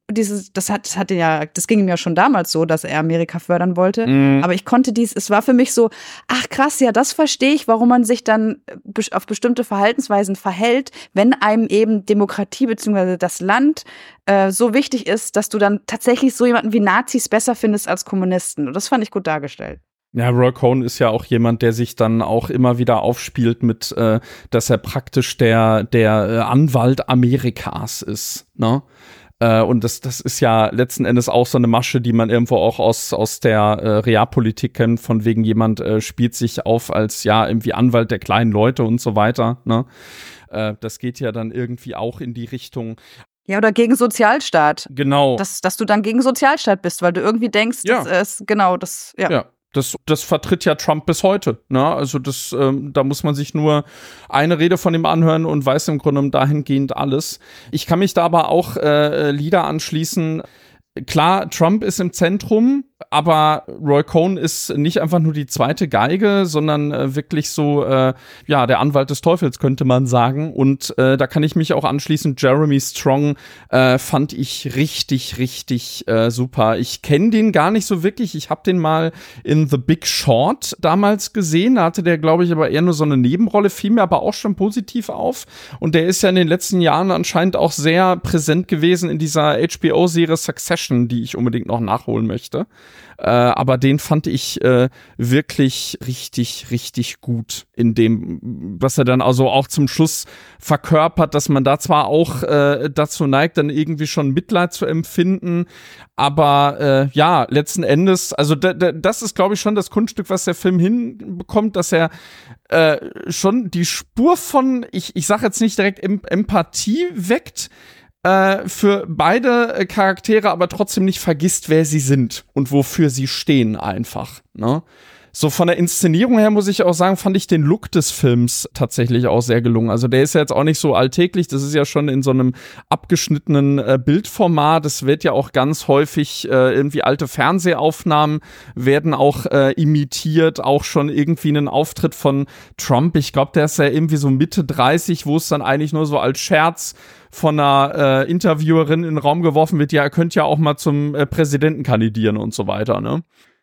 dieses, das hat, das hatte ja, das ging ihm ja schon damals so, dass er Amerika fördern wollte.
Mhm.
Aber ich konnte dies, es war für mich so, ach krass, ja, das verstehe ich, warum man sich dann auf bestimmte Verhaltensweisen verhält, wenn einem eben Demokratie bzw. das Land äh, so wichtig ist, dass du dann tatsächlich so jemanden wie Nazis besser findest als Kommunisten. Und das fand ich gut dargestellt.
Ja, Roy Cohn ist ja auch jemand, der sich dann auch immer wieder aufspielt mit, äh, dass er praktisch der, der äh, Anwalt Amerikas ist, ne? Äh, und das, das ist ja letzten Endes auch so eine Masche, die man irgendwo auch aus, aus der äh, Realpolitik kennt, von wegen jemand äh, spielt sich auf als, ja, irgendwie Anwalt der kleinen Leute und so weiter, ne? Äh, das geht ja dann irgendwie auch in die Richtung.
Ja, oder gegen Sozialstaat.
Genau.
Dass, dass du dann gegen Sozialstaat bist, weil du irgendwie denkst,
Ja.
das ist, genau, das, ja.
Ja. Das, das vertritt ja Trump bis heute, ne? Also das, ähm, da muss man sich nur eine Rede von ihm anhören und weiß im Grunde dahingehend alles. Ich kann mich da aber auch äh, Lieder anschließen. Klar, Trump ist im Zentrum, aber Roy Cohn ist nicht einfach nur die zweite Geige, sondern äh, wirklich so, äh, ja, der Anwalt des Teufels, könnte man sagen. Und äh, da kann ich mich auch anschließen. Jeremy Strong äh, fand ich richtig, richtig äh, super. Ich kenne den gar nicht so wirklich. Ich habe den mal in The Big Short damals gesehen. Da hatte der, glaube ich, aber eher nur so eine Nebenrolle, fiel mir aber auch schon positiv auf. Und der ist ja in den letzten Jahren anscheinend auch sehr präsent gewesen in dieser H B O-Serie Succession, die ich unbedingt noch nachholen möchte. Äh, aber den fand ich äh, wirklich richtig, richtig gut in dem, was er dann also auch zum Schluss verkörpert, dass man da zwar auch äh, dazu neigt, dann irgendwie schon Mitleid zu empfinden, aber äh, ja, letzten Endes, also d- d- das ist, glaube ich, schon das Kunststück, was der Film hinbekommt, dass er äh, schon die Spur von, ich, ich sag jetzt nicht direkt em- Empathie weckt, für beide Charaktere, aber trotzdem nicht vergisst, wer sie sind und wofür sie stehen einfach, ne? So von der Inszenierung her muss ich auch sagen, fand ich den Look des Films tatsächlich auch sehr gelungen. Also der ist ja jetzt auch nicht so alltäglich, das ist ja schon in so einem abgeschnittenen äh, Bildformat. Es wird ja auch ganz häufig äh, irgendwie alte Fernsehaufnahmen werden auch äh, imitiert, auch schon irgendwie einen Auftritt von Trump. Ich glaube, der ist ja irgendwie so Mitte dreißig, wo es dann eigentlich nur so als Scherz von einer äh, Interviewerin in den Raum geworfen wird, ja, er könnte ja auch mal zum äh, Präsidenten kandidieren und so weiter, ne?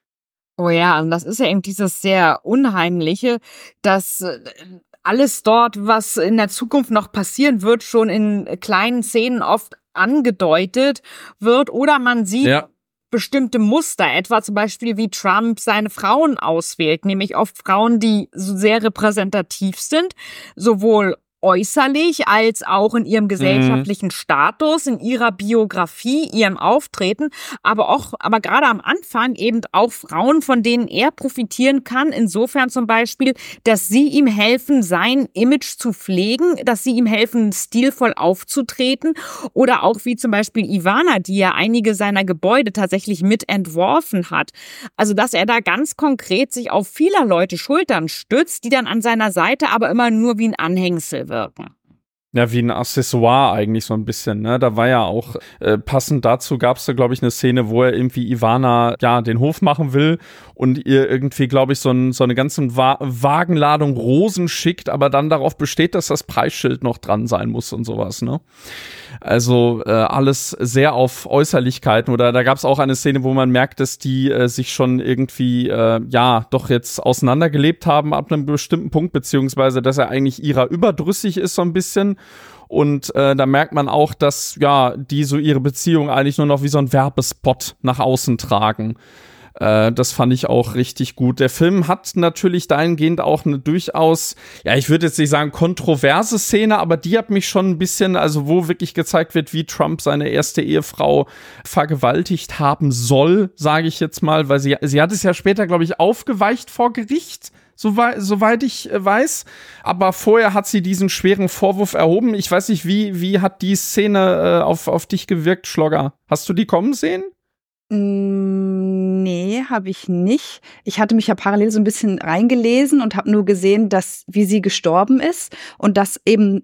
Oh ja, und das ist ja eben dieses sehr Unheimliche, dass äh, alles dort, was in der Zukunft noch passieren wird, schon in kleinen Szenen oft angedeutet wird oder man sieht ja bestimmte Muster, etwa zum Beispiel wie Trump seine Frauen auswählt, nämlich oft Frauen, die sehr repräsentativ sind, sowohl äußerlich als auch in ihrem gesellschaftlichen mhm. Status, in ihrer Biografie, ihrem Auftreten, aber auch, aber gerade am Anfang eben auch Frauen, von denen er profitieren kann, insofern zum Beispiel, dass sie ihm helfen, sein Image zu pflegen, dass sie ihm helfen, stilvoll aufzutreten oder auch wie zum Beispiel Ivana, die ja einige seiner Gebäude tatsächlich mit entworfen hat. Also, dass er da ganz konkret sich auf vieler Leute Schultern stützt, die dann an seiner Seite aber immer nur wie ein Anhängsel wirken.
Ja, wie ein Accessoire eigentlich so ein bisschen, ne? Da war ja auch, äh, passend dazu gab es da, glaube ich, eine Szene, wo er irgendwie Ivana, ja, den Hof machen will und ihr irgendwie, glaube ich, so, ein, so eine ganze Wa- Wagenladung Rosen schickt, aber dann darauf besteht, dass das Preisschild noch dran sein muss und sowas, ne? Also äh, alles sehr auf Äußerlichkeiten. Oder da gab es auch eine Szene, wo man merkt, dass die äh, sich schon irgendwie, äh, ja, doch jetzt auseinandergelebt haben ab einem bestimmten Punkt, beziehungsweise, dass er eigentlich ihrer überdrüssig ist so ein bisschen. Und äh, da merkt man auch, dass, ja, die so ihre Beziehung eigentlich nur noch wie so ein Werbespot nach außen tragen. Äh, das fand ich auch richtig gut. Der Film hat natürlich dahingehend auch eine durchaus, ja, ich würde jetzt nicht sagen kontroverse Szene, aber die hat mich schon ein bisschen, also wo wirklich gezeigt wird, wie Trump seine erste Ehefrau vergewaltigt haben soll, sage ich jetzt mal, weil sie, sie hat es ja später, glaube ich, aufgeweicht vor Gericht. Soweit, soweit ich äh, weiß. Aber vorher hat sie diesen schweren Vorwurf erhoben. Ich weiß nicht, wie, wie hat die Szene äh, auf, auf dich gewirkt, Schlogger? Hast du die kommen sehen?
Nee, habe ich nicht. Ich hatte mich ja parallel so ein bisschen reingelesen und habe nur gesehen, dass wie sie gestorben ist und dass eben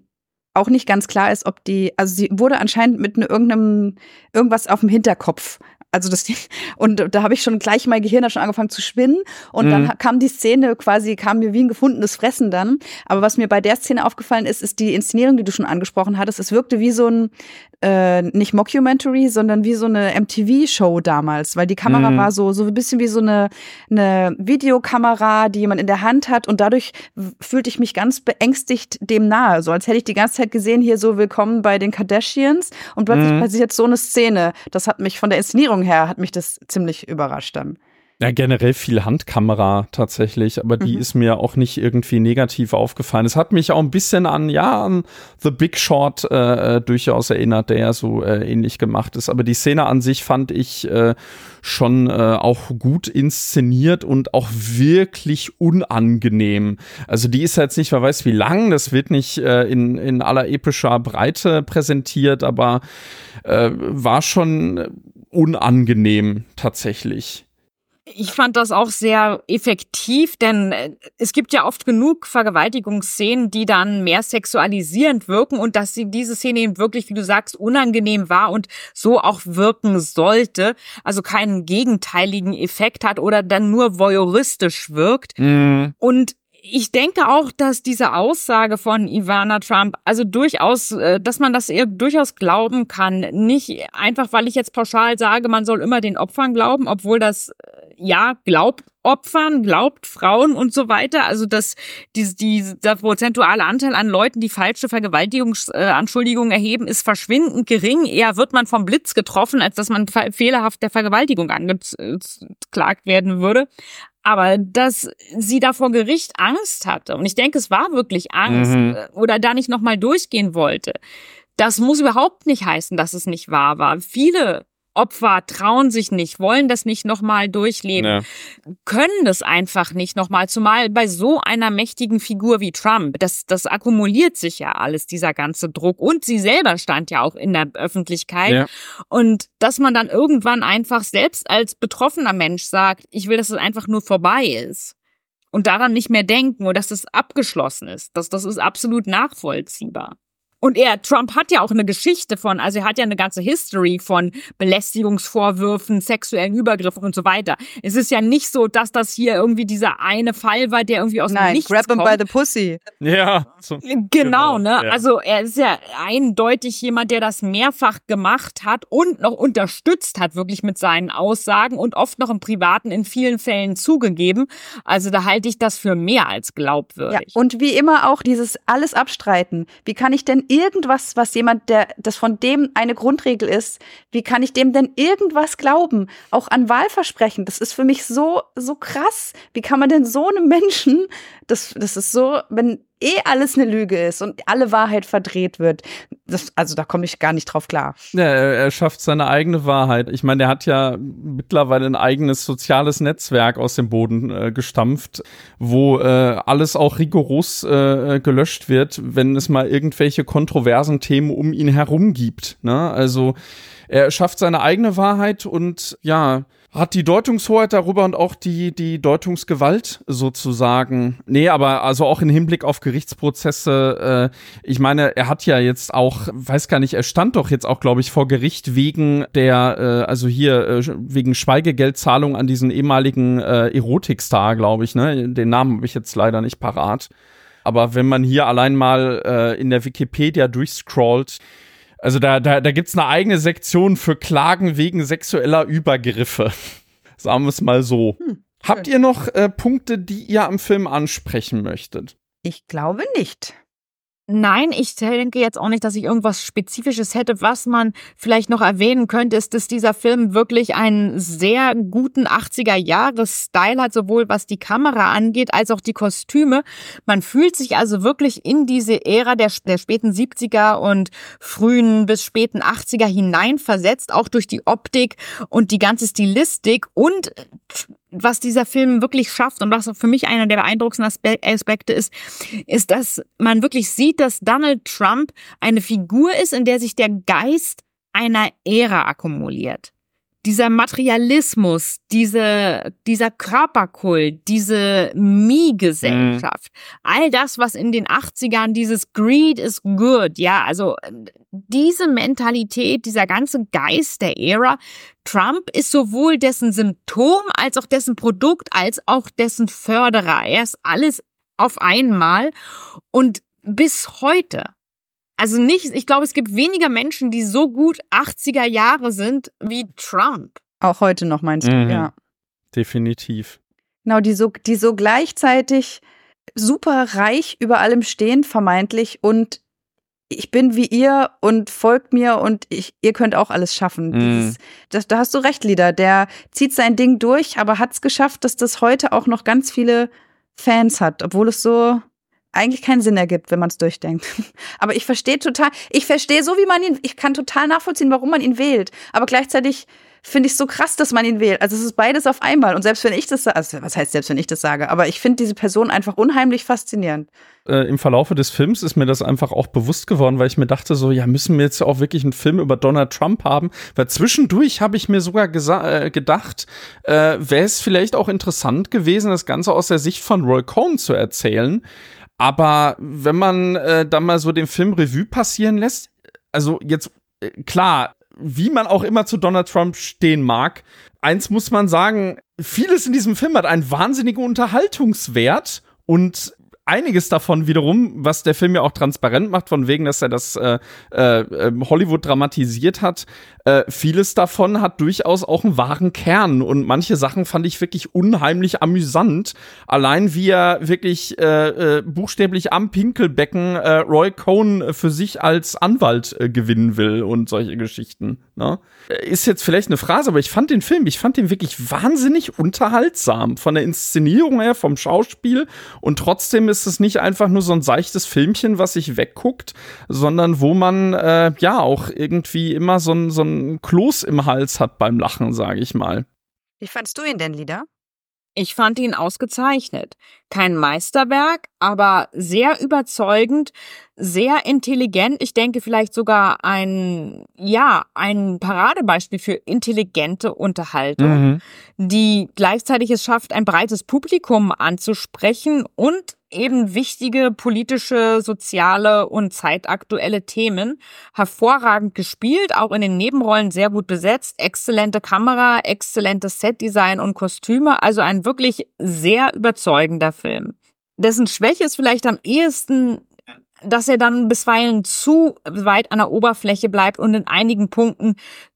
auch nicht ganz klar ist, ob die, also sie wurde anscheinend mit ne, irgendeinem, irgendwas auf dem Hinterkopf. Also das, und da habe ich schon gleich mein Gehirn da schon angefangen zu schwinnen und mhm. dann kam die Szene quasi, kam mir wie ein gefundenes Fressen dann. Aber was mir bei der Szene aufgefallen ist, ist die Inszenierung, die du schon angesprochen hattest. Es wirkte wie so ein, äh, nicht Mockumentary, sondern wie so eine M T V-Show damals, weil die Kamera mhm. war so, so ein bisschen wie so eine, eine Videokamera, die jemand in der Hand hat und dadurch fühlte ich mich ganz beängstigt dem nahe, so als hätte ich die ganze Zeit gesehen, hier so willkommen bei den Kardashians und plötzlich mhm. passiert so eine Szene. Das hat mich von der Inszenierung her, hat mich das ziemlich überrascht dann.
Ja, generell viel Handkamera tatsächlich, aber die mhm. ist mir auch nicht irgendwie negativ aufgefallen. Es hat mich auch ein bisschen an, ja, an The Big Short äh, durchaus erinnert, der ja so äh, ähnlich gemacht ist. Aber die Szene an sich fand ich äh, schon äh, auch gut inszeniert und auch wirklich unangenehm. Also die ist jetzt nicht, wer weiß wie lang, das wird nicht äh, in, in aller epischer Breite präsentiert, aber äh, war schon unangenehm tatsächlich.
Ich fand das auch sehr effektiv, denn es gibt ja oft genug Vergewaltigungsszenen, die dann mehr sexualisierend wirken und dass sie diese Szene eben wirklich, wie du sagst, unangenehm war und so auch wirken sollte, also keinen gegenteiligen Effekt hat oder dann nur voyeuristisch wirkt. Mhm. Und ich denke auch, dass diese Aussage von Ivana Trump, also durchaus, dass man das eher durchaus glauben kann. Nicht einfach, weil ich jetzt pauschal sage, man soll immer den Opfern glauben, obwohl das, ja, glaubt Opfern, glaubt Frauen und so weiter. Also dass die, die, der prozentuale Anteil an Leuten, die falsche Vergewaltigungsanschuldigungen erheben, ist verschwindend gering. Eher wird man vom Blitz getroffen, als dass man fehlerhaft der Vergewaltigung angeklagt werden würde. Aber dass sie da vor Gericht Angst hatte, und ich denke, es war wirklich Angst, mhm. oder da nicht nochmal durchgehen wollte, das muss überhaupt nicht heißen, dass es nicht wahr war. Viele Opfer trauen sich nicht, wollen das nicht nochmal durchleben, ja. können das einfach nicht nochmal, zumal bei so einer mächtigen Figur wie Trump. Das, das akkumuliert sich ja alles, dieser ganze Druck. Und sie selber stand ja auch in der Öffentlichkeit. Ja. Und dass man dann irgendwann einfach selbst als betroffener Mensch sagt, ich will, dass es einfach nur vorbei ist. Und daran nicht mehr denken oder dass es abgeschlossen ist. Das, das ist absolut nachvollziehbar. Und er, Trump hat ja auch eine Geschichte von, also er hat ja eine ganze History von Belästigungsvorwürfen, sexuellen Übergriffen und so weiter. Es ist ja nicht so, dass das hier irgendwie dieser eine Fall war, der irgendwie aus
Nein,
dem Nichts
grab him
kommt.
by the pussy.
Ja. So,
genau,
genau,
ne?
Ja.
Also er ist ja eindeutig jemand, der das mehrfach gemacht hat und noch unterstützt hat, wirklich mit seinen Aussagen und oft noch im Privaten in vielen Fällen zugegeben. Also da halte ich das für mehr als glaubwürdig.
Ja, und wie immer auch dieses alles abstreiten. Wie kann ich denn irgendwas, was jemand, der das von dem eine Grundregel ist, wie kann ich dem denn irgendwas glauben? Auch an Wahlversprechen. Das ist für mich so so krass. Wie kann man denn so einem Menschen, das das ist so, wenn eh alles eine Lüge ist und alle Wahrheit verdreht wird. Das, also da komme ich gar nicht drauf klar.
Ja, er, er schafft seine eigene Wahrheit. Ich meine, der hat ja mittlerweile ein eigenes soziales Netzwerk aus dem Boden äh, gestampft, wo äh, alles auch rigoros äh, gelöscht wird, wenn es mal irgendwelche kontroversen Themen um ihn herum gibt. Ne? Also er schafft seine eigene Wahrheit und ja, hat die Deutungshoheit darüber und auch die die Deutungsgewalt sozusagen. Nee, aber also auch im Hinblick auf Gerichtsprozesse, äh, ich meine, er hat ja jetzt auch, weiß gar nicht, er stand doch jetzt auch, glaube ich, vor Gericht wegen der, äh, also hier, äh, wegen Schweigegeldzahlung an diesen ehemaligen äh, Erotikstar, glaube ich, ne? Den Namen habe ich jetzt leider nicht parat. Aber wenn man hier allein mal äh, in der Wikipedia durchscrollt, also da, da, da gibt's eine eigene Sektion für Klagen wegen sexueller Übergriffe. Sagen wir es mal so. Hm, Habt ihr noch äh, Punkte, die ihr am Film ansprechen möchtet?
Ich glaube nicht.
Nein, ich denke jetzt auch nicht, dass ich irgendwas Spezifisches hätte. Was man vielleicht noch erwähnen könnte, ist, dass dieser Film wirklich einen sehr guten achtziger-Jahres-Style hat, sowohl was die Kamera angeht, als auch die Kostüme. Man fühlt sich also wirklich in diese Ära der, der späten siebziger und frühen bis späten achtziger hineinversetzt, auch durch die Optik und die ganze Stilistik und was dieser Film wirklich schafft und was für mich einer der beeindruckendsten Aspekte ist, ist, dass man wirklich sieht, dass Donald Trump eine Figur ist, in der sich der Geist einer Ära akkumuliert. dieser Materialismus, diese, dieser Körperkult, diese Me-Gesellschaft, mhm. all das, was in den achtzigern, dieses Greed is good, ja, also diese Mentalität, dieser ganze Geist der Ära, Trump ist sowohl dessen Symptom als auch dessen Produkt, als auch dessen Förderer. Er ist alles auf einmal und bis heute. Also nicht, ich glaube, es gibt weniger Menschen, die so gut achtziger Jahre sind wie Trump.
Auch heute noch, meinst du,
mhm.
ja.
Definitiv.
Genau, die so, die so gleichzeitig super reich über allem stehen, vermeintlich, und ich bin wie ihr und folgt mir und ich, ihr könnt auch alles schaffen.
Mhm.
Dieses, das, da hast du recht, Lieder. Der zieht sein Ding durch, aber hat es geschafft, dass das heute auch noch ganz viele Fans hat, obwohl es so eigentlich keinen Sinn ergibt, wenn man es durchdenkt. Aber ich verstehe total, ich verstehe so, wie man ihn, ich kann total nachvollziehen, warum man ihn wählt. Aber gleichzeitig finde ich es so krass, dass man ihn wählt. Also es ist beides auf einmal. Und selbst wenn ich das sage, also was heißt selbst wenn ich das sage, aber ich finde diese Person einfach unheimlich faszinierend.
Äh, im Verlaufe des Films ist mir das einfach auch bewusst geworden, weil ich mir dachte so, ja, müssen wir jetzt auch wirklich einen Film über Donald Trump haben? Weil zwischendurch habe ich mir sogar gesa- äh, gedacht, äh, wäre es vielleicht auch interessant gewesen, das Ganze aus der Sicht von Roy Cohn zu erzählen. Aber wenn man äh, dann mal so den Film Revue passieren lässt, also jetzt, äh, klar, wie man auch immer zu Donald Trump stehen mag, eins muss man sagen, vieles in diesem Film hat einen wahnsinnigen Unterhaltungswert und einiges davon wiederum, was der Film ja auch transparent macht, von wegen, dass er das äh, äh, Hollywood dramatisiert hat, äh, vieles davon hat durchaus auch einen wahren Kern und manche Sachen fand ich wirklich unheimlich amüsant. Allein wie er wirklich äh, äh, buchstäblich am Pinkelbecken äh, Roy Cohn für sich als Anwalt äh, gewinnen will und solche Geschichten. Ne? Ist jetzt vielleicht eine Phrase, aber ich fand den Film, ich fand den wirklich wahnsinnig unterhaltsam. Von der Inszenierung her, vom Schauspiel, und trotzdem ist es nicht einfach nur so ein seichtes Filmchen, was sich wegguckt, sondern wo man äh, ja auch irgendwie immer so ein, so ein Kloß im Hals hat beim Lachen, sage ich mal.
Wie fandst du ihn denn, Lieder?
Ich fand ihn ausgezeichnet. Kein Meisterwerk, aber sehr überzeugend, sehr intelligent. Ich denke vielleicht sogar ein, ja, ein Paradebeispiel für intelligente Unterhaltung, mhm. die gleichzeitig es schafft, ein breites Publikum anzusprechen und eben wichtige politische, soziale und zeitaktuelle Themen. Hervorragend gespielt, auch in den Nebenrollen sehr gut besetzt, exzellente Kamera, exzellentes Setdesign und Kostüme, also ein wirklich sehr überzeugender Film. Dessen Schwäche ist vielleicht am ehesten, dass er dann bisweilen zu weit an der Oberfläche bleibt und in einigen Punkten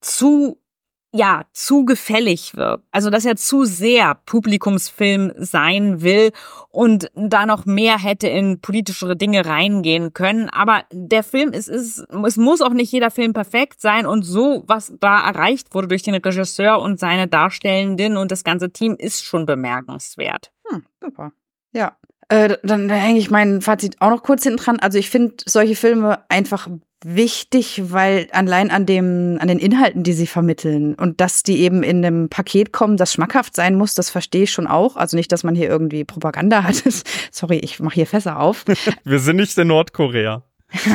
zu ja, zu gefällig wird. Also, dass er zu sehr Publikumsfilm sein will und da noch mehr hätte in politischere Dinge reingehen können. Aber der Film, es ist, es muss auch nicht jeder Film perfekt sein, und so, was da erreicht wurde durch den Regisseur und seine Darstellenden und das ganze Team, ist schon bemerkenswert.
Hm, super. Ja. Äh, dann hänge ich mein Fazit auch noch kurz hinten dran. Also ich finde solche Filme einfach wichtig, weil allein an dem, an den Inhalten, die sie vermitteln und dass die eben in einem Paket kommen, das schmackhaft sein muss, das verstehe ich schon auch. Also nicht, dass man hier irgendwie Propaganda hat. Sorry, ich mache hier Fässer auf.
Wir sind nicht in Nordkorea.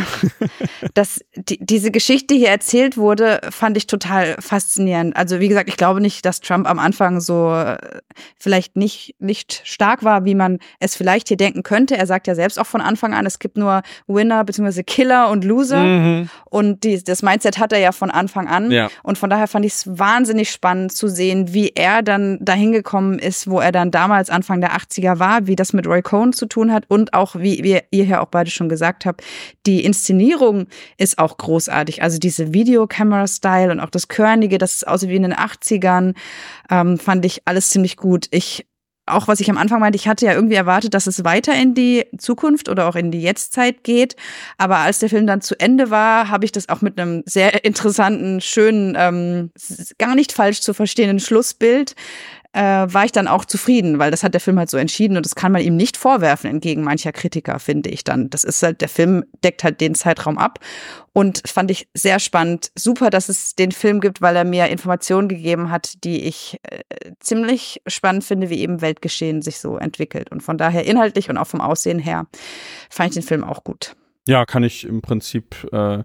Dass die, diese Geschichte hier erzählt wurde, fand ich total faszinierend. Also wie gesagt, ich glaube nicht, dass Trump am Anfang so äh, vielleicht nicht, nicht stark war, wie man es vielleicht hier denken könnte. Er sagt ja selbst auch von Anfang an, es gibt nur Winner bzw. Killer und Loser. Mhm. Und die, das Mindset hat er ja von Anfang an. Ja. Und von daher fand ich es wahnsinnig spannend zu sehen, wie er dann dahin gekommen ist, wo er dann damals Anfang der achtziger war, wie das mit Roy Cohn zu tun hat und auch, wie, wie ihr hier auch beide schon gesagt habt, die Inszenierung ist auch großartig. Also diese Videocamera-Style und auch das Körnige, das ist aussieht wie in den achtzigern, ähm, fand ich alles ziemlich gut. Ich, auch was ich am Anfang meinte, ich hatte ja irgendwie erwartet, dass es weiter in die Zukunft oder auch in die Jetztzeit geht. Aber als der Film dann zu Ende war, habe ich das auch mit einem sehr interessanten, schönen, ähm, gar nicht falsch zu verstehenden Schlussbild Äh, war ich dann auch zufrieden, weil das hat der Film halt so entschieden und das kann man ihm nicht vorwerfen, entgegen mancher Kritiker, finde ich dann. Das ist halt, der Film deckt halt den Zeitraum ab und fand ich sehr spannend. Super, dass es den Film gibt, weil er mir Informationen gegeben hat, die ich äh, ziemlich spannend finde, wie eben Weltgeschehen sich so entwickelt. Und von daher inhaltlich und auch vom Aussehen her fand ich den Film auch gut.
Ja, kann ich im Prinzip äh,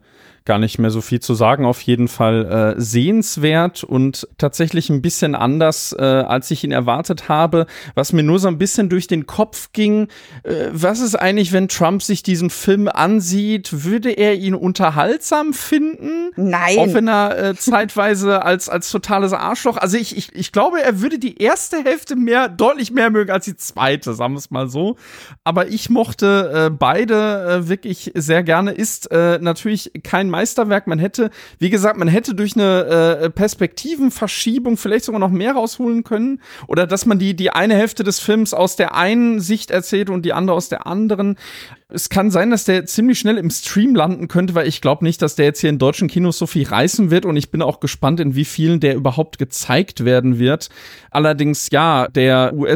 gar nicht mehr so viel zu sagen. Auf jeden Fall äh, sehenswert und tatsächlich ein bisschen anders, äh, als ich ihn erwartet habe. Was mir nur so ein bisschen durch den Kopf ging, äh, was ist eigentlich, wenn Trump sich diesen Film ansieht? Würde er ihn unterhaltsam finden?
Nein.
Auch wenn er äh, zeitweise als, als totales Arschloch, also ich, ich, ich glaube, er würde die erste Hälfte mehr, deutlich mehr mögen als die zweite, sagen wir es mal so. Aber ich mochte äh, beide äh, wirklich sehr gerne. Ist äh, natürlich kein Meisterwerk. Man hätte, wie gesagt, man hätte durch eine äh, Perspektivenverschiebung vielleicht sogar noch mehr rausholen können. Oder dass man die, die eine Hälfte des Films aus der einen Sicht erzählt und die andere aus der anderen. Es kann sein, dass der ziemlich schnell im Stream landen könnte, weil ich glaube nicht, dass der jetzt hier in deutschen Kinos so viel reißen wird und ich bin auch gespannt, in wie vielen der überhaupt gezeigt werden wird. Allerdings, ja, der U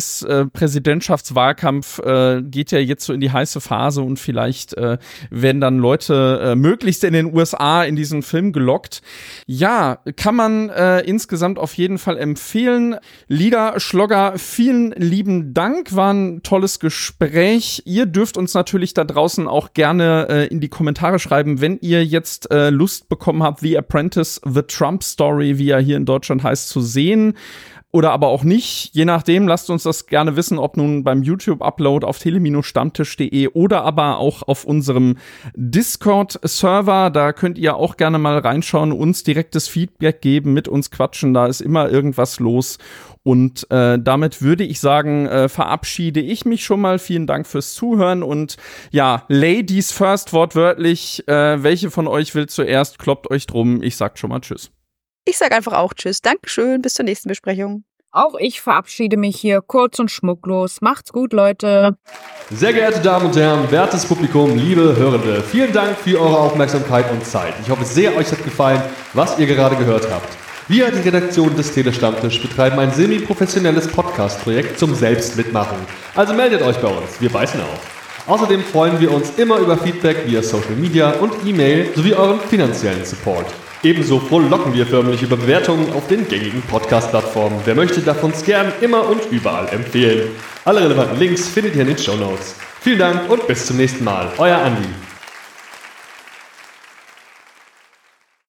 S-Präsidentschaftswahlkampf äh, geht ja jetzt so in die heiße Phase und vielleicht äh, werden dann Leute äh, möglichst in den U S A in diesen Film gelockt. Ja, kann man äh, insgesamt auf jeden Fall empfehlen. Lieder, Schlogger, vielen lieben Dank, war ein tolles Gespräch. Ihr dürft uns natürlich da draußen auch gerne äh, in die Kommentare schreiben, wenn ihr jetzt äh, Lust bekommen habt, The Apprentice, The Trump Story, wie er hier in Deutschland heißt, zu sehen. Oder aber auch nicht, je nachdem, lasst uns das gerne wissen, ob nun beim YouTube-Upload auf tele Stammtisch punkt de oder aber auch auf unserem Discord-Server. Da könnt ihr auch gerne mal reinschauen, uns direktes Feedback geben, mit uns quatschen, da ist immer irgendwas los. Und äh, damit würde ich sagen, äh, verabschiede ich mich schon mal. Vielen Dank fürs Zuhören und ja, Ladies first, wortwörtlich. Äh, welche von euch will zuerst? Kloppt euch drum. Ich sag schon mal Tschüss.
Ich sag einfach auch Tschüss. Dankeschön. Bis zur nächsten Besprechung.
Auch ich verabschiede mich hier kurz und schmucklos. Macht's gut, Leute.
Sehr geehrte Damen und Herren, wertes Publikum, liebe Hörende, vielen Dank für eure Aufmerksamkeit und Zeit. Ich hoffe sehr, euch hat gefallen, was ihr gerade gehört habt. Wir, die Redaktion des Telestammtisch, betreiben ein semi-professionelles Podcast-Projekt zum Selbstmitmachen. Also meldet euch bei uns, wir beißen auf. Außerdem freuen wir uns immer über Feedback via Social Media und E-Mail sowie euren finanziellen Support. Ebenso frohlocken wir förmlich über Bewertungen auf den gängigen Podcast-Plattformen. Wer möchte, darf uns gern immer und überall empfehlen. Alle relevanten Links findet ihr in den Shownotes. Vielen Dank und bis zum nächsten Mal. Euer Andi.